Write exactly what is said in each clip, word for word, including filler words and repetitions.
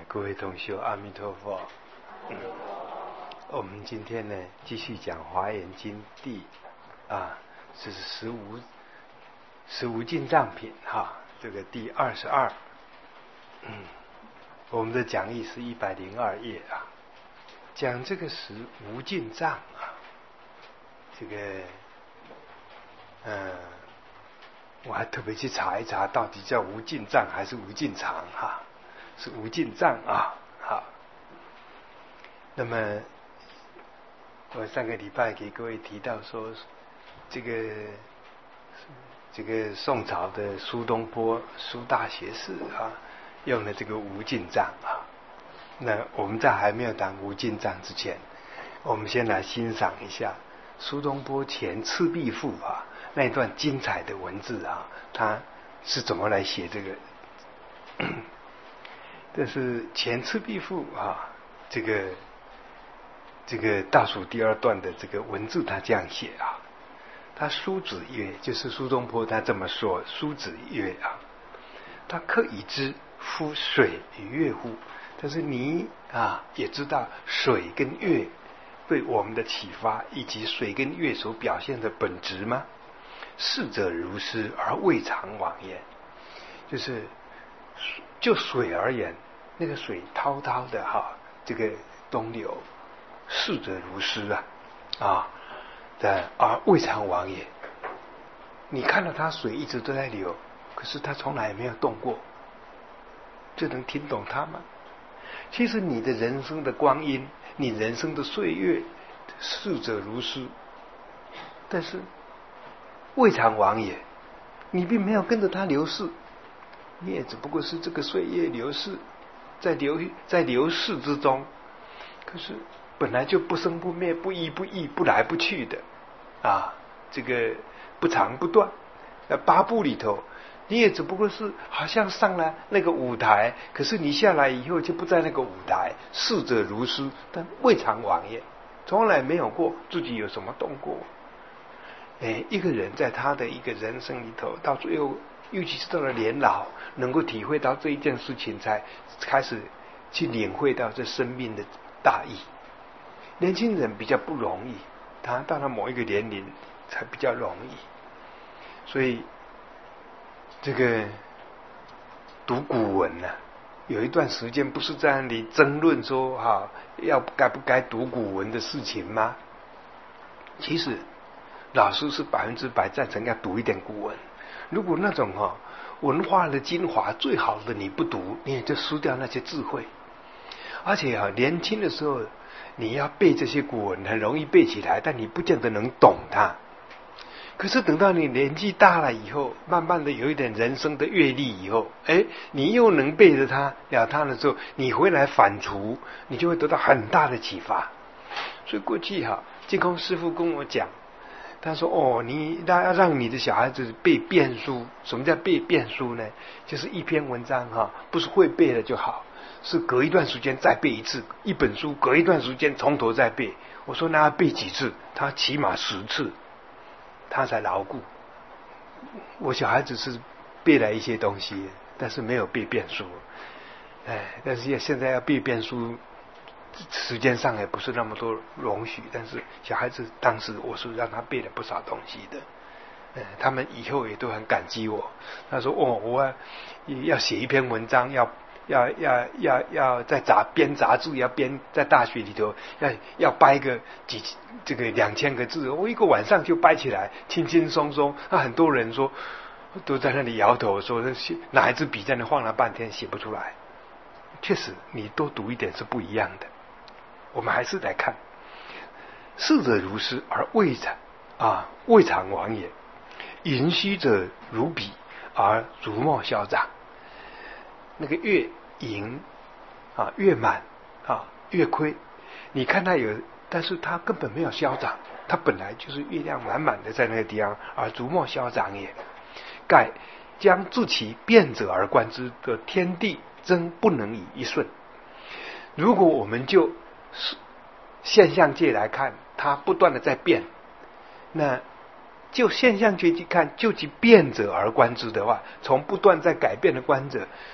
各位同学，阿弥陀佛。嗯、我们今天呢，继续讲《华严经》第啊，这是十无十无尽藏品哈，这个第二十二。嗯，我们的讲义是一百零二页啊，讲这个十无尽藏啊，这个嗯、呃，我还特别去查一查，到底叫无尽藏还是无尽藏哈？是无尽藏啊，好。那么我上个礼拜给各位提到说，这个这个宋朝的苏东坡苏大学士啊，用了这个无尽藏啊。那我们在还没有谈无尽藏之前，我们先来欣赏一下苏东坡《前赤壁赋》啊那一段精彩的文字啊，他是怎么来写这个？这是《前赤壁赋》啊，这个这个倒数第二段的这个文字，他这样写啊。他苏子曰，就是苏东坡他这么说，苏子曰啊，他可以知夫水与月乎？但是你啊也知道水跟月对我们的启发，以及水跟月所表现的本质吗？逝者如斯而未尝往焉。就是就水而言，那个水滔滔的哈，这个东流，逝者如斯啊啊的而未尝往也。你看到它水一直都在流，可是它从来没有动过，这能听懂它吗？其实你的人生的光阴，你人生的岁月，逝者如斯，但是未尝往也，你并没有跟着它流逝，你也只不过是这个岁月流逝，在流在流逝之中，可是本来就不生不灭，不依不异，不来不去的啊，这个不长不断。那八部里头，你也只不过是好像上了那个舞台，可是你下来以后就不在那个舞台，逝者如斯，但未尝往也，从来没有过自己有什么动过。哎，一个人在他的一个人生里头，到最后，尤其是到了年老，能够体会到这一件事情，才开始去领会到这生命的大义。年轻人比较不容易，他到了某一个年龄才比较容易。所以这个读古文呢、啊，有一段时间不是在那里争论说哈、啊，要该不该读古文的事情吗？其实老师是百分之百赞成要读一点古文。如果那种哈、啊、文化的精华最好的你不读，你也就输掉那些智慧。而且啊，年轻的时候你要背这些古文很容易背起来，但你不见得能懂它。可是等到你年纪大了以后，慢慢的有一点人生的阅历以后，哎，你又能背着它了它的时候，你回来反刍，你就会得到很大的启发。所以过去哈、啊，净空师父跟我讲，他说哦，你要让你的小孩子背遍书。什么叫背遍书呢？就是一篇文章哈、啊，不是会背了就好，是隔一段时间再背一次。一本书隔一段时间从头再背。我说那要背几次？他起码十次，他才牢固。我小孩子是背了一些东西，但是没有背遍书。哎，但是现在要背遍书，时间上也不是那么多容许。但是小孩子当时我是让他背了不少东西的。哎，他们以后也都很感激我。他说哦，我要写一篇文章，要要要要要在杂编杂志，要编在大学里头，要要掰个几这个两千个字，我一个晚上就掰起来，轻轻松松。那很多人说都在那里摇头，说拿一支笔在那晃了半天写不出来。确实，你多读一点是不一样的。我们还是来看，逝者如斯而未尝啊未尝往也，盈虚者如彼而如冒消长。那个越盈啊越满啊越亏，你看它有，但是它根本没有消长，它本来就是月亮满满的在那个地方，而如冒消长也。盖将自其变者而观之，的天地真不能以一瞬。如果我们就现象界来看，它不断的在变，那就现象界去看，就其变者而观之的话，从不断在改变的观者，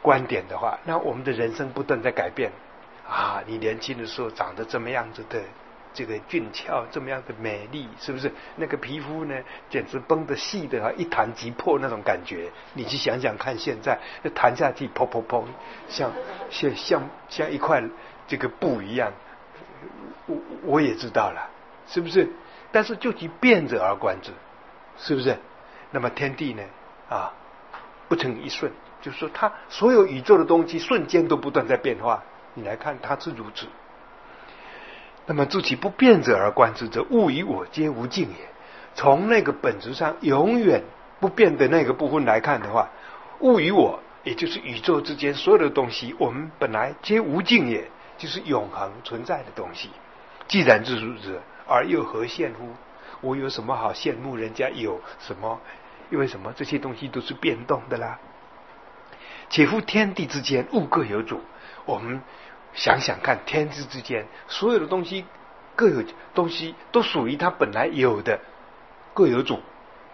观点的话，那我们的人生不断在改变啊！你年轻的时候长得这么样子的这个俊俏，这么样的美丽，是不是？那个皮肤呢，简直绷得细的啊，一弹即破那种感觉。你去想想看，现在弹下去，砰砰砰，像像像像一块这个布一样。我我也知道了，是不是？但是就其变者而观之，是不是？那么天地呢？啊，不成一瞬，就是说，它所有宇宙的东西瞬间都不断在变化。你来看，它是如此。那么诸其不变者而观之，则物与我皆无尽也。从那个本质上永远不变的那个部分来看的话，物与我，也就是宇宙之间所有的东西，我们本来皆无尽也，就是永恒存在的东西。既然之如此，而又何羡乎？我有什么好羡慕人家有什么？因为什么？这些东西都是变动的啦。且夫天地之间，物各有主。我们想想看，天地之间所有的东西各有东西都属于它本来有的，各有主。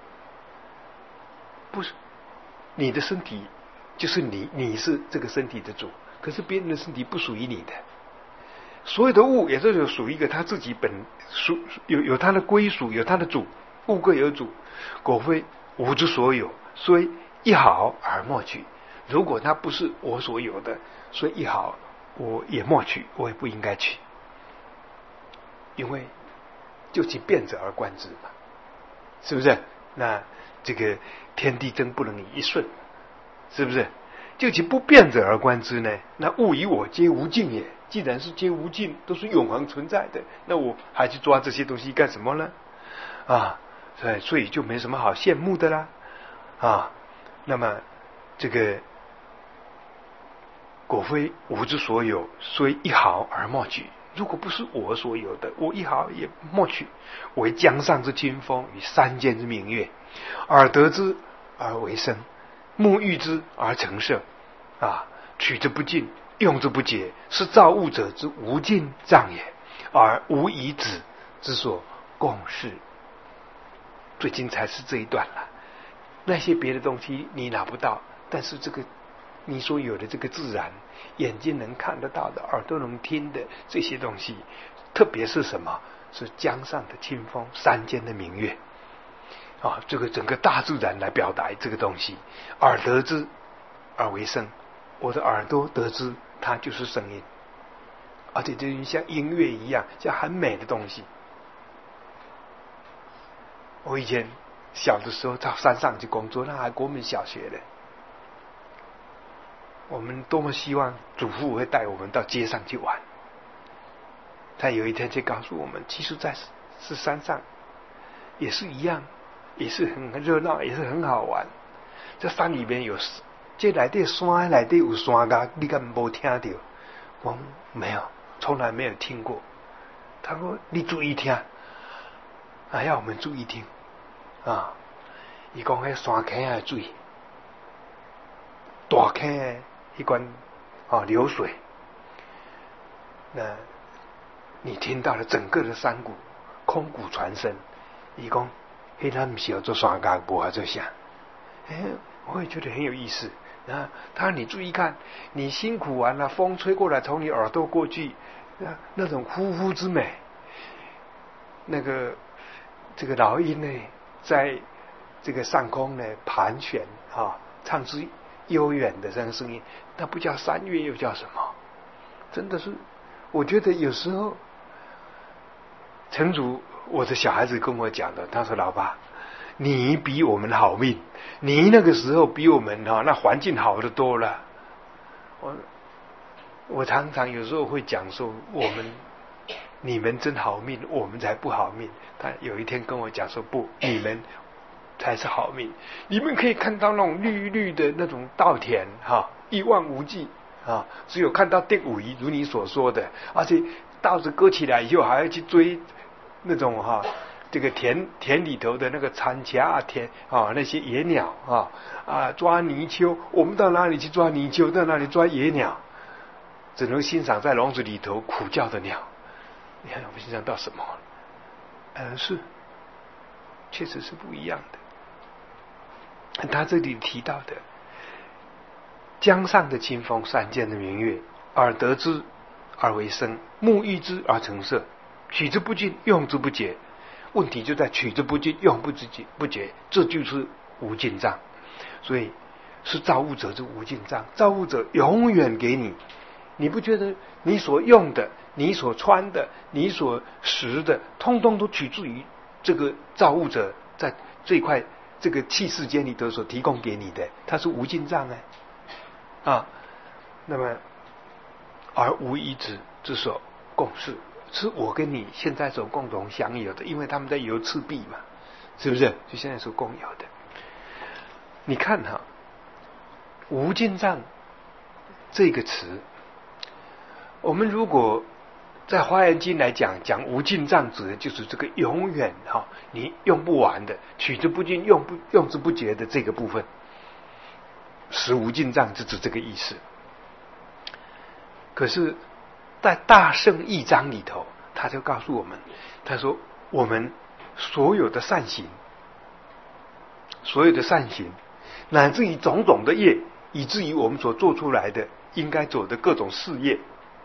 不是你的身体就是你，你是这个身体的主，可是别人的身体不属于你的。所有的物也是有属于一个他自己本属有有他的归属，有他的主，物各有主。果非吾之所有，虽一毫而莫取。如果它不是我所有的，所以一毫我也莫取，我也不应该取，因为就其变者而观之嘛，是不是？那这个天地真不能以一瞬，是不是？就其不变者而观之呢？那物与我皆无尽也。既然是皆无尽，都是永恒存在的，那我还去抓这些东西干什么呢？啊，所以就没什么好羡慕的啦。啊，那么这个果非吾之所有，虽一毫而莫取。如果不是我所有的，我一毫也莫取。为江上之清风，与山间之明月，耳得之而为声，目遇之而成色。啊，取之不尽，用之不竭，是造物者之无尽藏也，而无以止之所共事。最精彩是这一段了。那些别的东西你拿不到，但是这个你所有的这个自然，眼睛能看得到的，耳朵能听的这些东西，特别是什么？是江上的清风，山间的明月啊！这个整个大自然来表达这个东西。耳得之而为声，我的耳朵得知它就是声音，而且就像音乐一样，像很美的东西。我以前小的时候到山上去工作，那还国民小学的，我们多么希望祖父会带我们到街上去玩。他有一天就告诉我们，其实在是山上也是一样，也是很热闹，也是很好玩。这山里面有，这内底山内底有山崖，你敢没听到？我没有，从来没有听过。他说你注意听，啊，要我们注意听啊。伊讲迄山坑的水，大坑的一管啊流水，那你听到了整个的山谷空谷传声。伊讲迄咱不是要做山崖，不要做啥。哎，我也觉得很有意思。啊，他你注意看，你辛苦完了，风吹过来，从你耳朵过去，那那种呼呼之美，那个这个老鹰呢，在这个上空呢盘旋啊，唱出悠远的这样声音，那不叫山乐又叫什么？真的是，我觉得有时候，城主我的小孩子跟我讲的，他说老爸，你比我们好命，你那个时候比我们哈、哦、那环境好得多了。我我常常有时候会讲说，我们你们真好命，我们才不好命。他有一天跟我讲说，不，你们才是好命。你们可以看到那种绿绿的那种稻田哈、啊，一望无际啊，只有看到第五仪，如你所说的，而且稻子割起来以后还要去追那种哈、啊。这个田田里头的那个残茄啊，田啊那些野鸟啊啊抓泥鳅，我们到哪里去抓泥鳅？到哪里抓野鸟？只能欣赏在笼子里头苦叫的鸟。你看我们欣赏到什么？呃，是，确实是不一样的。他这里提到的， 江上的清风，山间的明月，耳得之而为声，目遇之而成色，取之不尽，用之不竭。问题就在取之不尽，用不之不竭，这就是无尽藏。所以是造物者之无尽藏，造物者永远给你，你不觉得你所用的、你所穿的、你所食的，通通都取自于这个造物者在这块这个气世间里头所提供给你的，它是无尽藏哎啊。那么而无一之之所共事，是我跟你现在所共同享有的，因为他们在游赤壁嘛，是不是？就现在所共有的。你看哈，无尽藏这个词，我们如果在华严经来讲，讲无尽藏指的就是这个永远哈，你用不完的，取之不尽，用不用之不竭的这个部分，实无尽藏是指这个意思。可是，在大圣义章里头，他就告诉我们，他说我们所有的善行，所有的善行，乃至于种种的业，以至于我们所做出来的应该走的各种事业，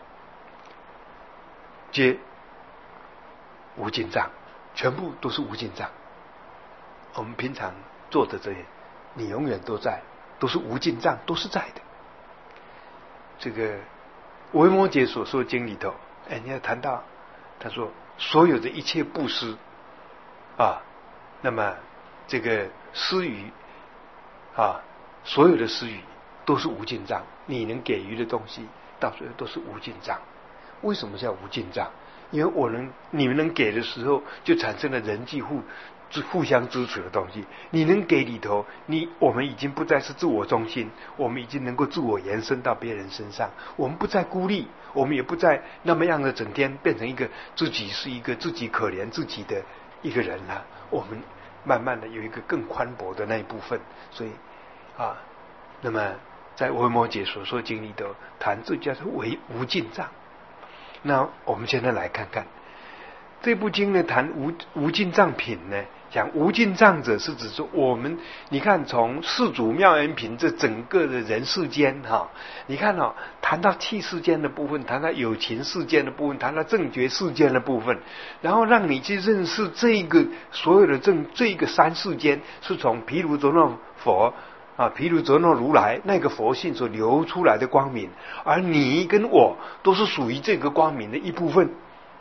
皆无尽藏，全部都是无尽藏。我们平常做的这些，你永远都在，都是无尽藏，都是在的。这个维摩诘所说经里头，哎，你要谈到，他说所有的一切布施啊，那么这个施予啊，所有的施予都是无尽藏，你能给予的东西，到最后都是无尽藏。为什么叫无尽藏？因为我能，你们能给的时候，就产生了人际互互相支持的东西。你能给里头，你我们已经不再是自我中心，我们已经能够自我延伸到别人身上。我们不再孤立，我们也不再那么样的整天变成一个自己是一个自己可怜自己的一个人了。我们慢慢的有一个更宽博的那一部分。所以啊，那么在维摩诘所说经里头谈这叫做为无尽藏。那我们现在来看看这部经呢，谈无无尽藏品呢，讲无尽藏者是指说我们，你看从世祖妙严品这整个的人世间哈，你看哦，谈到气世间的部分，谈到有情世间的部分，谈到正觉世间的部分，然后让你去认识这个所有的正这个三世间是从毗卢遮那佛啊，毗卢遮那如来那个佛性所流出来的光明，而你跟我都是属于这个光明的一部分。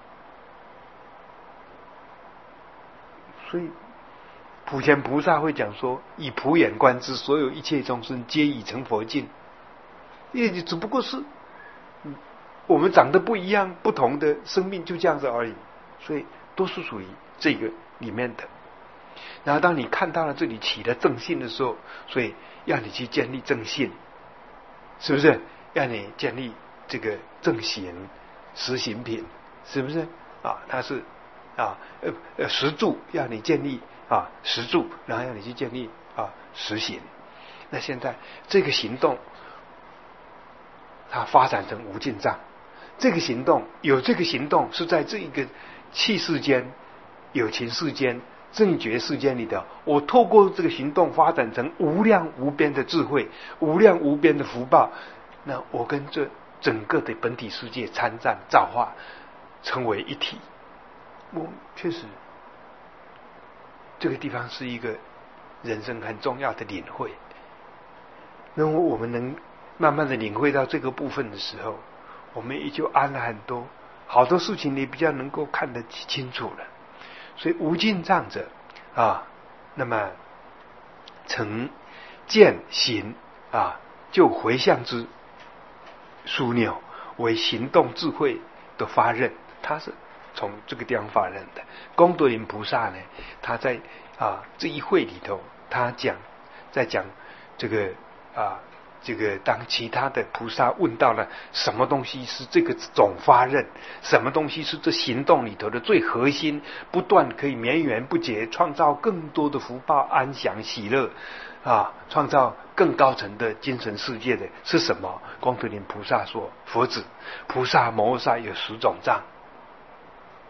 所以普贤菩萨会讲说，以普眼观之，所有一切众生皆已成佛境。也只不过是我们长得不一样，不同的生命就这样子而已，所以都是属于这个里面的。然后当你看到了这里起了正信的时候，所以要你去建立正信，是不是？要你建立这个正行实行品，是不是啊？它是啊呃呃实住，要你建立啊实住，然后要你去建立啊实行。那现在这个行动它发展成无尽藏，这个行动有这个行动是在这一个气世间、有情世间、正觉世间里的，我透过这个行动发展成无量无边的智慧、无量无边的福报，那我跟这整个的本体世界参战造化成为一体。我确实这个地方是一个人生很重要的领会。那么我们能慢慢的领会到这个部分的时候，我们也就安了很多，好多事情你比较能够看得清楚了。所以无尽藏者啊，那么成见行啊，就回向之枢纽为行动智慧的发轫，他是从这个地方发轫的。功德林菩萨呢，他在啊这一会里头，他讲在讲这个啊这个当其他的菩萨问到了什么东西是这个总发轫，什么东西是这行动里头的最核心，不断可以绵延不竭，创造更多的福报、安详、喜乐啊，创造更高层的精神世界的是什么？功德林菩萨说：佛子，菩萨摩诃萨有十种藏，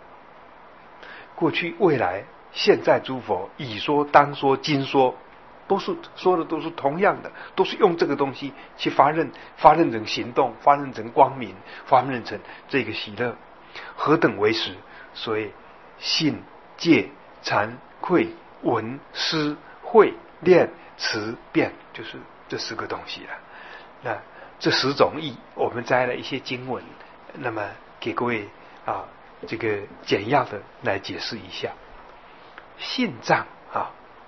过去、未来、现在诸佛已说、当说、今说， 都是说的都是同样的，都是用这个东西去发轫发轫成行动，发轫成光明，发轫成这个喜乐，何等为实？所以信、戒、惭、愧、闻、思、会、念、持、辩，就是这四个东西了。那这十种义，我们摘了一些经文，那么给各位啊这个简要的来解释一下。信藏啊，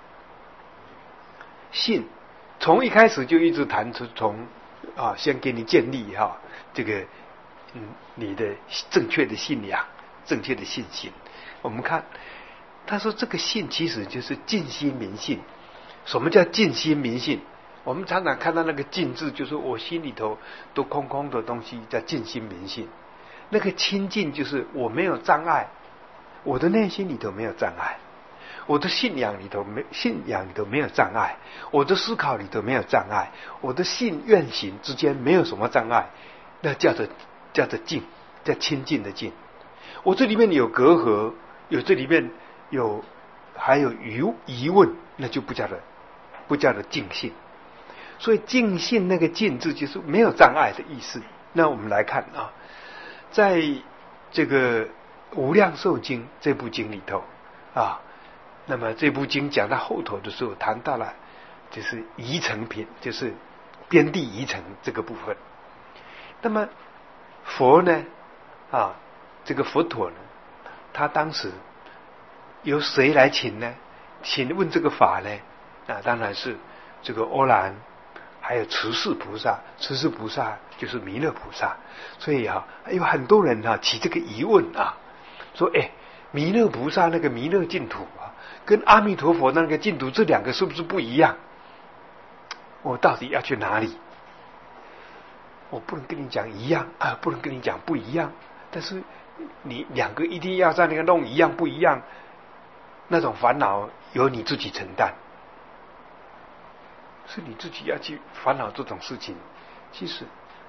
信从一开始就一直谈出从啊先给你建立哈、啊、这个嗯你的正确的信仰，正确的信心。我们看他说这个信其实就是尽心明信。什么叫尽心明信？我们常常看到那个尽字，就是我心里头都空空的东西叫尽心明信。那个清净就是我没有障碍，我的内心里头没有障碍，我的信仰里头没信仰里头没有障碍，我的思考里头没有障碍，我的信愿行之间没有什么障碍，那叫做叫做净，叫清净的净。我这里面有隔阂，有这里面有还有疑疑问，那就不叫做不叫做净信。所以净信那个净字就是没有障碍的意思。那我们来看啊，在这个无量寿经这部经里头啊，那么这部经讲到后头的时候谈到了就是宜城品，就是边地宜城这个部分。那么佛呢啊这个佛陀呢，他当时由谁来请呢？请问这个法呢啊当然是这个阿难还有持世菩萨，持世菩萨就是弥勒菩萨。所以啊有很多人啊起这个疑问啊，说哎，弥勒菩萨那个弥勒净土啊跟阿弥陀佛那个净土这两个是不是不一样？我到底要去哪里？我不能跟你讲一样啊，不能跟你讲不一样，但是你两个一定要在那个弄一样不一样，那种烦恼由你自己承担，是你自己要去烦恼这种事情。其实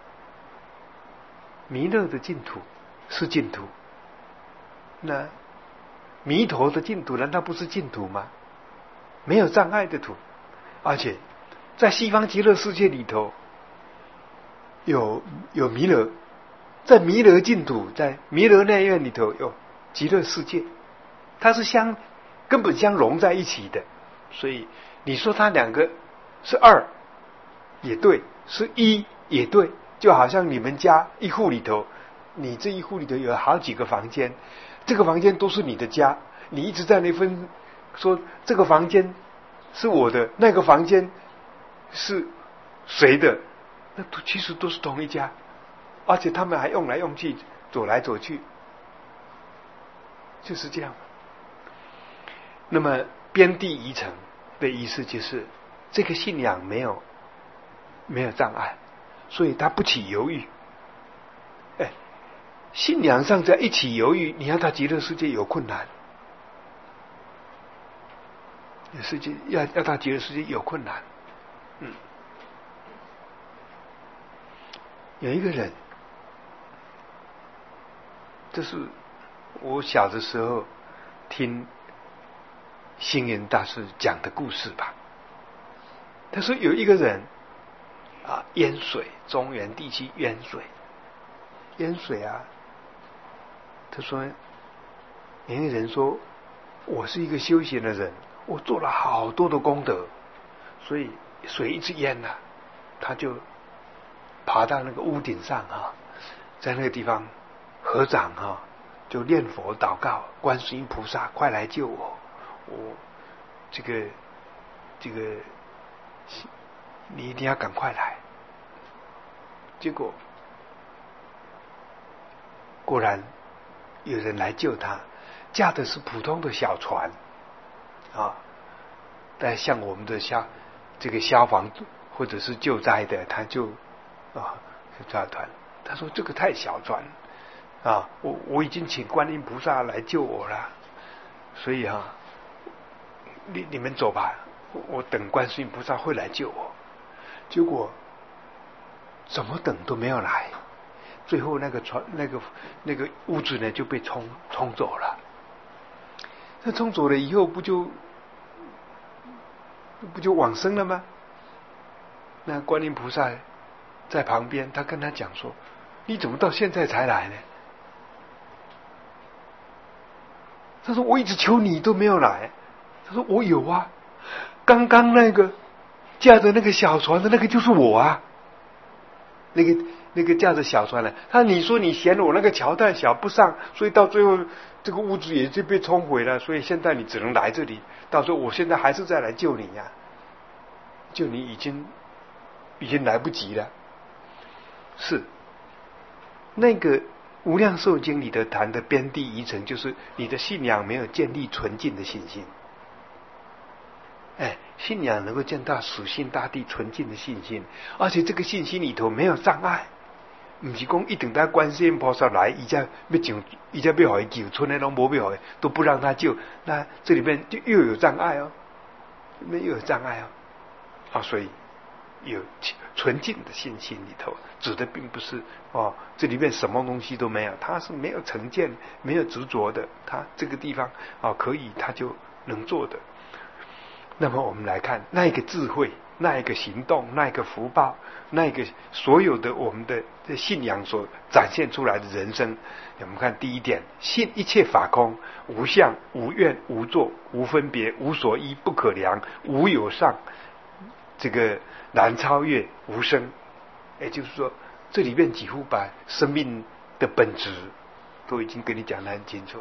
弥勒的净土是净土，那弥陀的净土难道不是净土吗？没有障碍的土，而且在西方极乐世界里头有有弥勒，在弥勒净土，在弥勒内院里头有极乐世界，它是相根本相融在一起的。所以你说它两个是二也对，是一也对，就好像你们家一户里头，你这一户里头有好几个房间，这个房间都是你的家，你一直在那分说这个房间是我的，那个房间是谁的，那其实都是同一家，而且他们还用来用去，走来走去，就是这样。那么边地宜城的意思就是这个信仰没有没有障碍，所以他不起犹豫。哎，信仰上在一起犹豫，你要到极乐世界有困难，世界要要到极乐世界有困难。嗯，有一个人，这是我小的时候听星云大师讲的故事吧。他说有一个人啊，淹水，中原地区淹水，淹水啊。他说，有一个人说，我是一个修行的人，我做了好多的功德，所以水一直淹了、啊，他就爬到那个屋顶上啊，在那个地方合掌啊，就念佛祷告，观世音菩萨快来救我，我这个这个你一定要赶快来。结果果然有人来救他，驾的是普通的小船啊，但像我们的消这个消防或者是救灾的，他就啊抓团。他说这个太小船啊，我我已经请观音菩萨来救我了，所以啊，你你们走吧，我等观世音菩萨会来救我。结果怎么等都没有来，最后那个船那个那个屋子呢就被冲冲走了。那冲走了以后，不就不就往生了吗？那观音菩萨在旁边，他跟他讲说：“你怎么到现在才来呢？”他说：“我一直求你都没有来。”他说：“我有啊，刚刚那个驾着那个小船的那个就是我啊。那个那个驾着小船的，他你说你嫌我那个桥太小不上，所以到最后这个屋子也就被冲毁了，所以现在你只能来这里。到时候我现在还是再来救你呀、啊，救你已经已经来不及了。”是那个《无量寿经》里的谈的边地遗尘，就是你的信仰没有建立纯净的信心。哎，信仰能够见到属性大地纯净的信心，而且这个信心里头没有障碍，不是讲一定在观世音菩萨来，一家要救，一家要给救，村内拢无要给，都不让他救，那这里面就又有障碍哦，里面又有障碍哦，啊，所以有纯净的信心里头，指的并不是哦，这里面什么东西都没有，他是没有成见、没有执着的，他这个地方啊、哦、可以，他就能做的。那么我们来看那一个智慧，那一个行动，那一个福报，那一个所有的我们的信仰所展现出来的人生。我们看第一点，信一切法空，无相、无愿、无作、无分别、无所依、不可量、无有上，这个难超越、无生。也就是说，这里面几乎把生命的本质都已经跟你讲得很清楚了。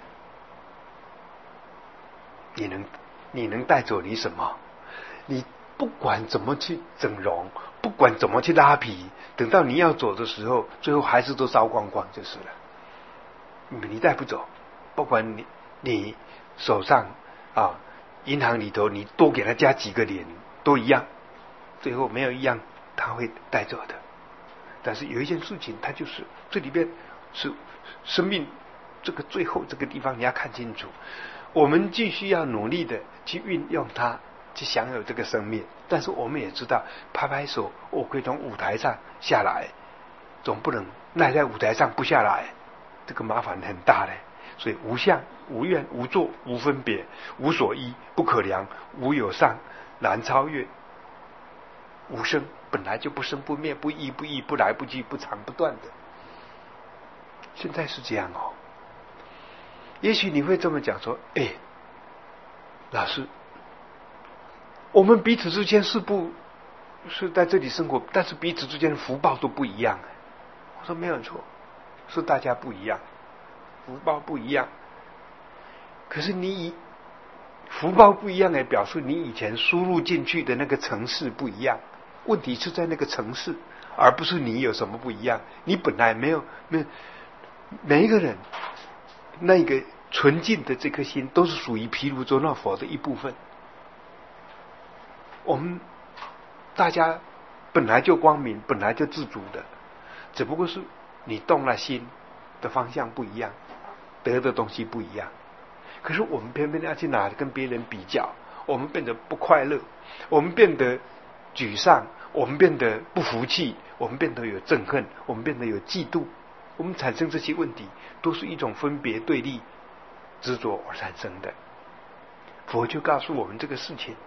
你能你能带走你什么？你不管怎么去整容，不管怎么去拉皮，等到你要走的时候，最后还是都烧光光就是了。你带不走，不管你你手上啊，银行里头你多给他加几个零都一样，最后没有一样他会带走的。但是有一件事情，它就是这里边是生命这个最后这个地方你要看清楚。我们继续要努力的去运用它，去享有这个生命。但是我们也知道，拍拍手，我可以从舞台上下来，总不能赖在舞台上不下来，这个麻烦很大嘞。所以无相、无愿、无作、无分别、无所依、不可量、无有上、难超越、无生，本来就不生不灭、不异不异、不来不去、不长不断的。现在是这样哦。也许你会这么讲说：“哎，老师，我们彼此之间是不是在这里生活，但是彼此之间的福报都不一样。”我说没有错，是大家不一样，福报不一样。可是你以福报不一样来表示你以前输入进去的那个层次不一样，问题是在那个层次，而不是你有什么不一样。你本来没有没有每一个人。那个纯净的这颗心都是属于毗卢遮那佛的一部分。我们大家本来就光明，本来就自主的，只不过是你动了心的方向不一样，得的东西不一样。可是我们偏偏要去拿跟别人比较，我们变得不快乐，我们变得沮丧，我们变得不服气，我们变得有憎恨，我们变得有嫉妒。我们产生这些问题，都是一种分别对立执着而产生的。佛就告诉我们这个事情，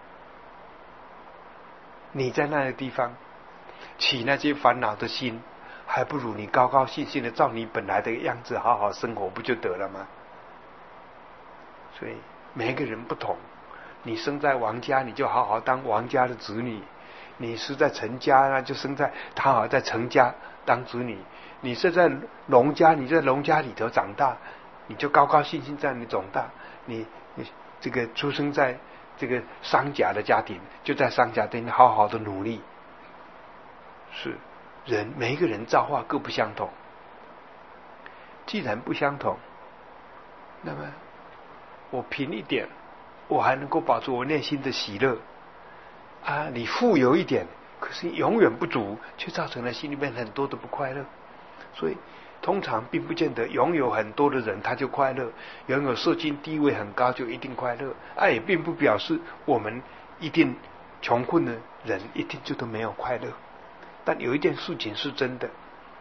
你在那个地方起那些烦恼的心，还不如你高高兴兴的照你本来的样子好好生活不就得了吗？所以每一个人不同，你生在王家，你就好好当王家的子女；你是在陈家，那就生在好好在陈家当子女。你是在农家，你在农家里头长大，你就高高兴兴在你长大。你你这个出生在这个商家的家庭，就在商家里好好的努力。是人每一个人造化各不相同，既然不相同，那么我贫一点，我还能够保住我内心的喜乐啊！你富有一点，可是永远不足，却造成了心里面很多的不快乐。所以通常并不见得拥有很多的人他就快乐，拥有社经地位很高就一定快乐，啊，也并不表示我们一定穷困的人一定就都没有快乐。但有一件事情是真的，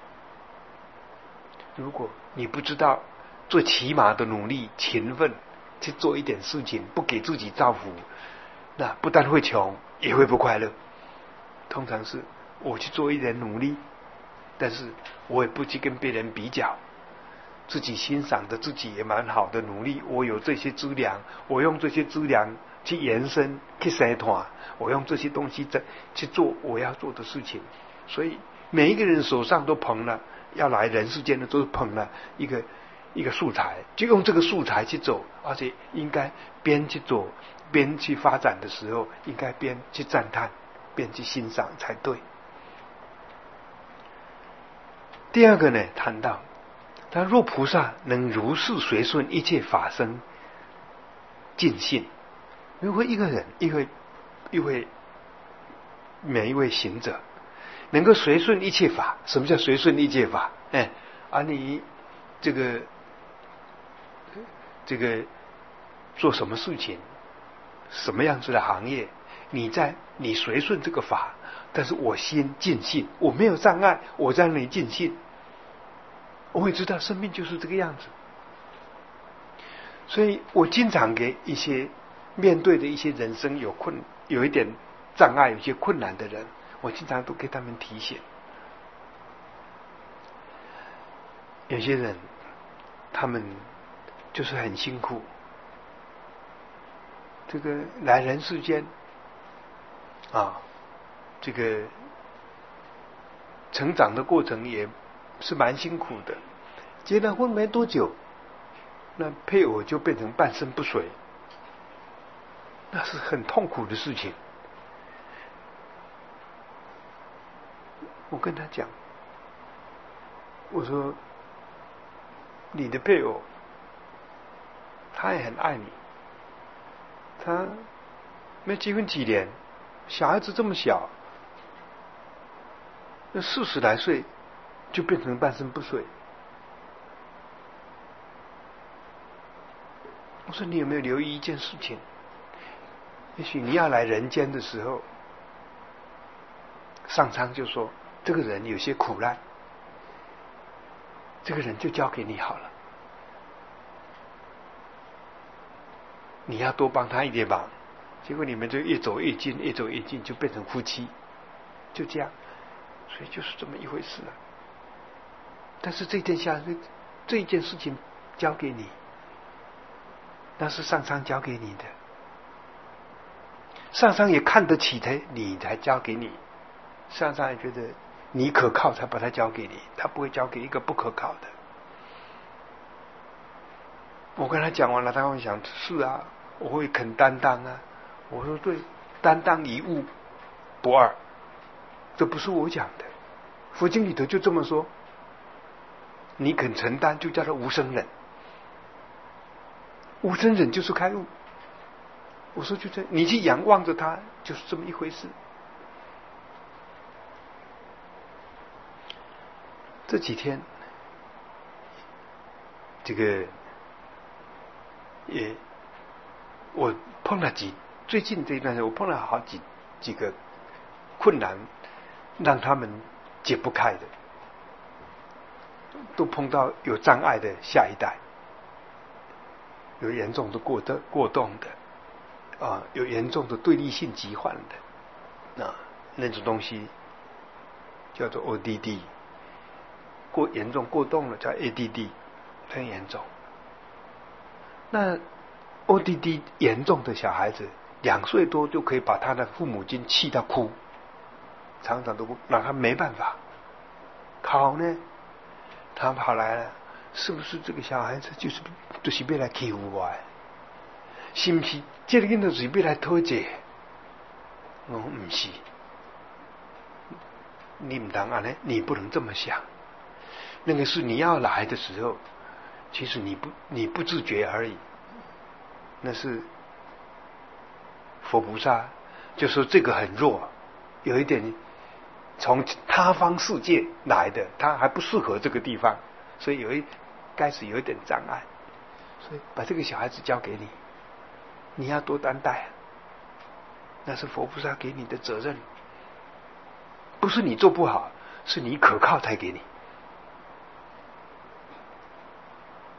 如果你不知道做起码的努力勤奋去做一点事情，不给自己造福， 那不但会穷，也会不快乐。通常是我去做一点努力，但是我也不去跟别人比较，自己欣赏的自己也蛮好的努力，我有这些资粮，我用这些资粮去延伸去生团，我用这些东西在去做我要做的事情。所以每一个人手上都捧了，要来人世间的都是捧了一个一个素材，就用这个素材去走，而且应该边去走边去发展的时候，应该边去赞叹边去欣赏才对。第二个呢，谈到他若菩萨能如是随顺一切法生尽性，如果一个人一位一位每一位行者能够随顺一切法，什么叫随顺一切法？哎，啊你这个这个做什么事情，什么样子的行业，你在你随顺这个法，但是我心尽性，我没有障碍，我在那里尽性，我会知道生命就是这个样子。所以我经常给一些面对的一些人生有困有一点障碍有些困难的人，我经常都给他们提醒。有些人他们就是很辛苦，这个来人世间啊，这个成长的过程也是蛮辛苦的。结了婚没多久，那配偶就变成半身不遂，那是很痛苦的事情。我跟他讲，我说你的配偶他也很爱你，他没结婚几年，小孩子这么小，那四十来岁就变成半身不遂。我说你有没有留意一件事情？也许你要来人间的时候，上苍就说这个人有些苦难，这个人就交给你好了，你要多帮他一点忙。结果你们就越走越近，越走越近，就变成夫妻，就这样。所以就是这么一回事啊。但是这件下这一件事情交给你，那是上苍交给你的，上苍也看得起他，你才交给你。上苍也觉得你可靠，才把它交给你，他不会交给一个不可靠的。我跟他讲完了，他会想：是啊，我会肯担当啊。我说对，担当一物不二，这不是我讲的，佛经里头就这么说。你肯承担，就叫做无生忍。无生忍就是开悟。我说就这，你去仰望着它，就是这么一回事。这几天，这个也我碰了几最近这一段时间，我碰了好几几个困难，让他们解不开的，都碰到有障碍的下一代，有严重的过的过动的啊，有严重的对立性疾患的啊，那种东西叫做 O D D， 过严重过动了叫 A D D， 很严重。那 O D D 严重的小孩子，两岁多就可以把他的父母亲气到哭，常常都让他没办法考呢。他跑来了，是不是这个小孩子就是就是要来欺负我的？是不是这个囡仔就是要来讨债？我说不是，你不能安呢，你不能这么想。那个是你要来的时候，其实你不你不自觉而已。那是佛菩萨就说这个很弱，有一点从他方世界来的，他还不适合这个地方，所以有一开始有一点障碍，所以把这个小孩子交给你，你要多担待，那是佛菩萨给你的责任，不是你做不好，是你可靠才给你。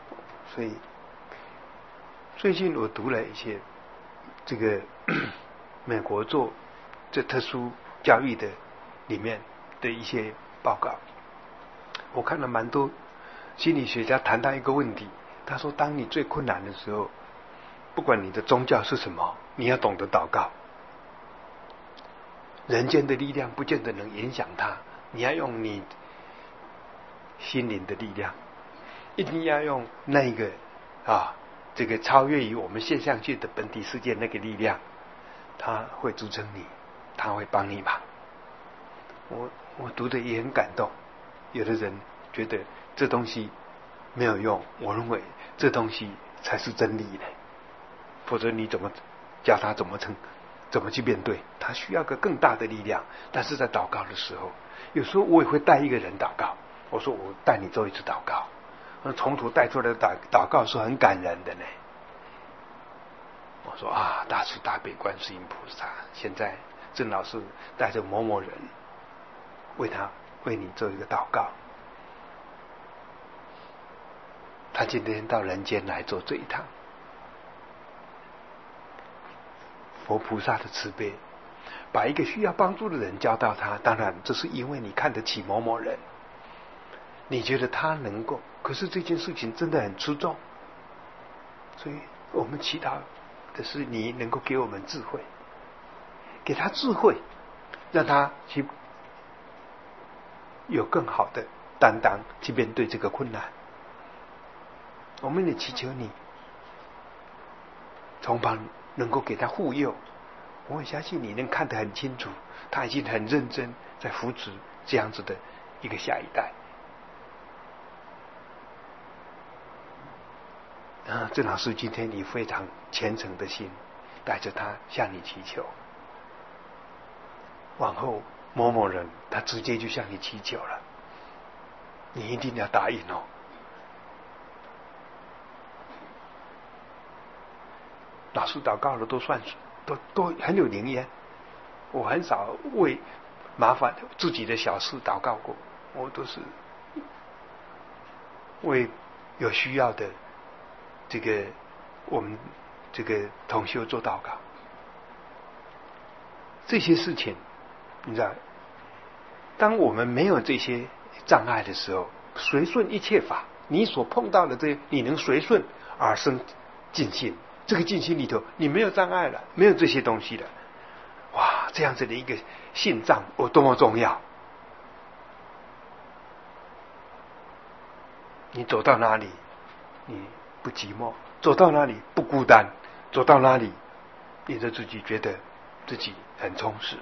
所以最近我读了一些这个美国做这特殊教育的里面的一些报告，我看了蛮多心理学家谈到一个问题，他说当你最困难的时候，不管你的宗教是什么，你要懂得祷告。人间的力量不见得能影响他，你要用你心灵的力量，一定要用那个啊，这个超越于我们现象界的本体世界那个力量，他会支撑你，他会帮你忙。我我读的也很感动。有的人觉得这东西没有用，我认为这东西才是真理呢。否则你怎么教他怎么成怎么去面对？他需要个更大的力量。但是在祷告的时候，有时候我也会带一个人祷告。我说我带你做一次祷告，那从头带出来的祷祷告是很感人的呢。我说啊，大慈大悲观世音菩萨，现在郑老师带着某某人为他为你做一个祷告。他今天到人间来做这一趟，佛菩萨的慈悲，把一个需要帮助的人教到他。当然这是因为你看得起某某人，你觉得他能够，可是这件事情真的很出众，所以我们祈祷的是你能够给我们智慧，给他智慧，让他去有更好的担当去面对这个困难。我们也祈求你从旁能够给他护佑，我很相信你能看得很清楚，他已经很认真在扶持这样子的一个下一代。啊，郑老师今天以非常虔诚的心带着他向你祈求，往后某某人他直接就向你祈求了，你一定要答应哦。老师祷告了都算都都很有灵验，我很少为麻烦自己的小事祷告过，我都是为有需要的这个我们这个同修做祷告。这些事情你知道，当我们没有这些障碍的时候，随顺一切法，你所碰到的这些你能随顺而生尽兴，这个尽心里头你没有障碍了，没有这些东西了，哇，这样子的一个信藏有多么重要。你走到哪里你不寂寞，走到哪里不孤单，走到哪里你就自己觉得自己很充实。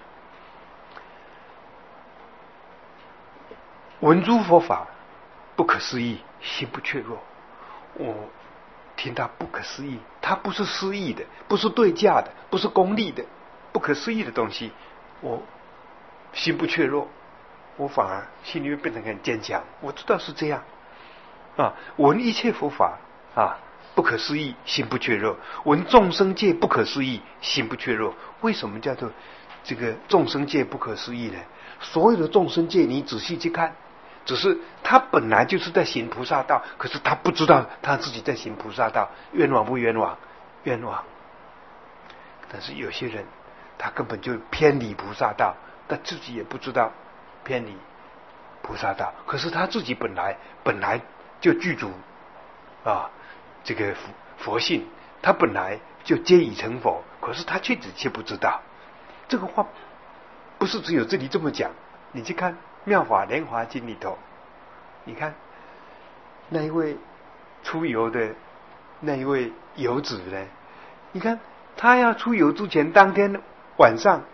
闻诸佛法不可思议，心不怯弱。我听到不可思议，它不是诗意的，不是对价的，不是功利的，不可思议的东西，我心不怯弱，我反而心里面变得很坚强。我知道是这样啊，闻一切佛法啊不可思议，心不怯弱；闻众生界不可思议，心不怯弱。为什么叫做这个众生界不可思议呢？所有的众生界你仔细去看，只是他本来就是在行菩萨道，可是他不知道他自己在行菩萨道，冤枉不冤枉？冤枉。但是有些人他根本就偏离菩萨道，但自己也不知道偏离菩萨道，可是他自己本来本来就具足啊这个佛佛性，他本来就皆已成佛，可是他却只却不知道。这个话不是只有这里这么讲，你去看妙法莲华经里头，你看那一位出游的那一位游子呢，你看他要出游之前当天晚上，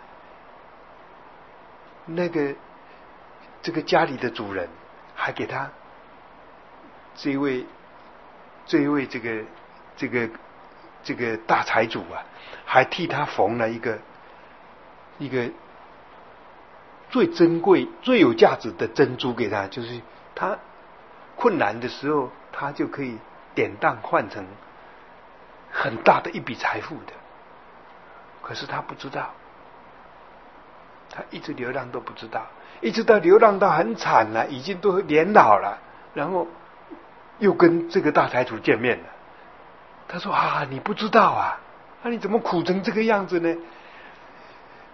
那个这个家里的主人还给他这一位这一位这个这个这个大财主啊，还替他缝了一个一个最珍贵最有价值的珍珠给他，就是他困难的时候他就可以典当换成很大的一笔财富的。可是他不知道，他一直流浪都不知道，一直到流浪到很惨了，已经都年老了，然后又跟这个大财主见面了。他说啊，你不知道啊，那、啊、你怎么苦成这个样子呢？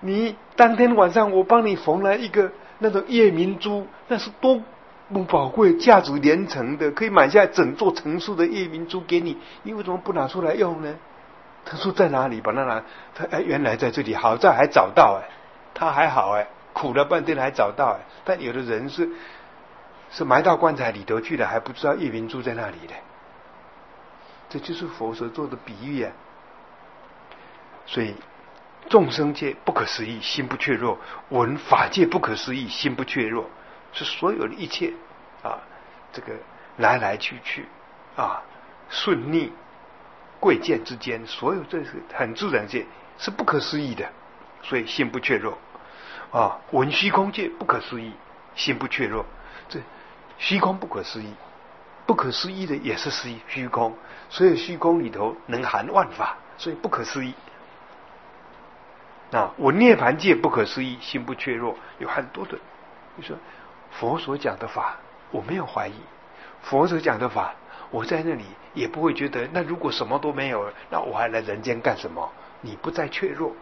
你当天晚上我帮你缝了一个那种夜明珠，那是多么宝贵，价值连城的，可以买下整座城市的夜明珠给你，你为什么不拿出来用呢？他说在哪里？把它拿，他哎，原来在这里，好在还找到哎，他还好哎，苦了半天还找到哎。但有的人是是埋到棺材里头去了，还不知道夜明珠在那里呢。这就是佛所做的比喻啊。所以众生界不可思议，心不怯弱；闻法界不可思议，心不怯弱。是所有的一切啊，这个来来去去啊，顺逆贵贱之间，所有这是很自然界，是不可思议的，所以心不怯弱啊。闻虚空界不可思议，心不怯弱。这虚空不可思议，不可思议的也是虚虚空，所以虚空里头能含万法，所以不可思议。啊，闻涅盘界不可思议，心不怯弱。有很多的，你说佛所讲的法，我没有怀疑；佛所讲的法，我在那里也不会觉得，那如果什么都没有，那我还来人间干什么？你不再怯弱。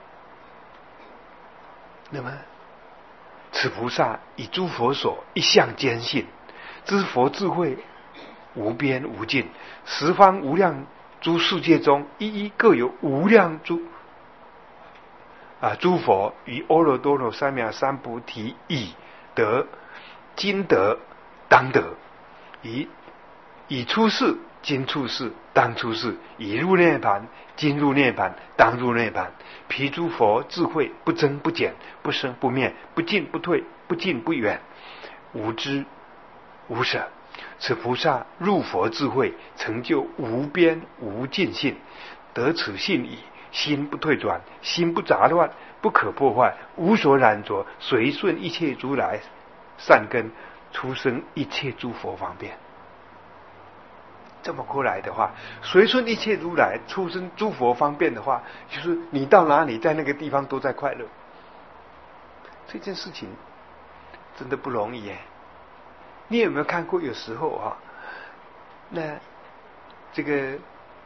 那么，此菩萨以诸佛所一向坚信，知佛智慧无边无尽，十方无量诸世界中，一一各有无量诸啊诸佛于阿耨多罗三藐三菩提已得今得当得，以以出世今出世当出世，已入涅盘今入涅盘当入涅盘。彼诸佛智慧不增不减，不生不灭，不进不退，不近不远，无知无舍。此菩萨入佛智慧，成就无边无尽性，得此性已，心不退转，心不杂乱，不可破坏，无所染着，随顺一切如来善根，出生一切诸佛方便。这么过来的话，随顺一切如来出生诸佛方便的话，就是你到哪里，在那个地方都在快乐。这件事情真的不容易耶。你有没有看过有时候啊，那这个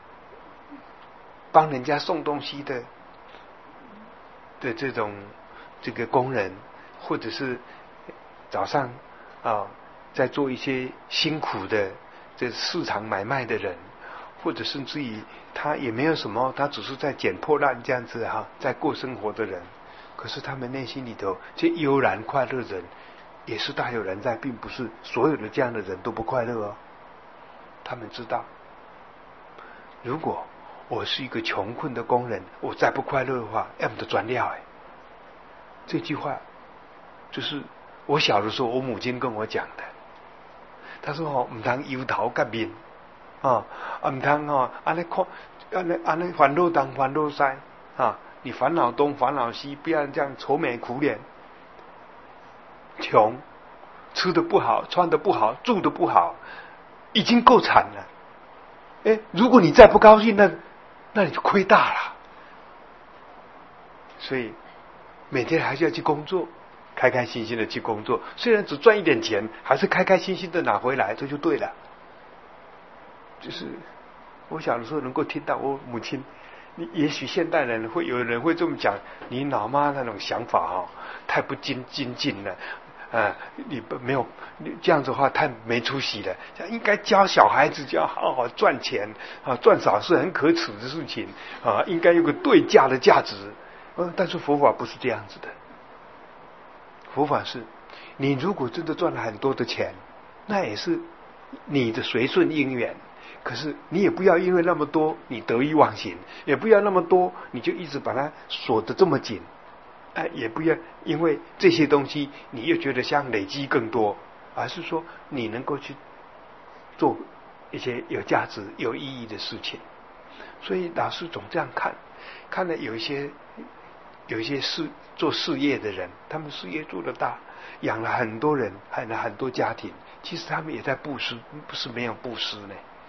帮人家送东西的的这种这个工人，或者是早上啊在做一些辛苦的这市场买卖的人，或者甚至于他也没有什么，他只是在捡破烂这样子哈、啊，在过生活的人，可是他们内心里头这悠然快乐人也是大有人在，并不是所有的这样的人都不快乐哦。他们知道，如果我是一个穷困的工人，我再不快乐的话，要么的转料哎。这句话就是我小的时候我母亲跟我讲的。他说哦，唔通忧头甲面啊，唔通哦，安尼看，安尼安尼烦恼东烦恼西啊，你烦恼东烦恼西，不要这样愁眉苦脸。穷，吃的不好，穿的不好，住的不好，已经够惨了。哎，如果你再不高兴，那那你就亏大了。所以每天还是要去工作，开开心心的去工作，虽然只赚一点钱，还是开开心心的拿回来，这就对了。就是我小的时候能够听到我母亲，你也许现代人会有人会这么讲，你老妈那种想法哈、哦，太不精精进了。啊，你不没有你这样子的话太没出息了。应该教小孩子就要好好赚钱啊，赚少是很可耻的事情啊，应该有个对价的价值。嗯，但是佛法不是这样子的。佛法是，你如果真的赚了很多的钱，那也是你的随顺因缘。可是你也不要因为那么多你得意忘形，也不要那么多你就一直把它锁得这么紧。哎，也不要因为这些东西你又觉得像累积更多，而是说你能够去做一些有价值有意义的事情。所以老师总这样看，看了有一些有一些事做事业的人，他们事业做得大，养了很多人，养了很多家庭，其实他们也在布施，不是没有布施呢。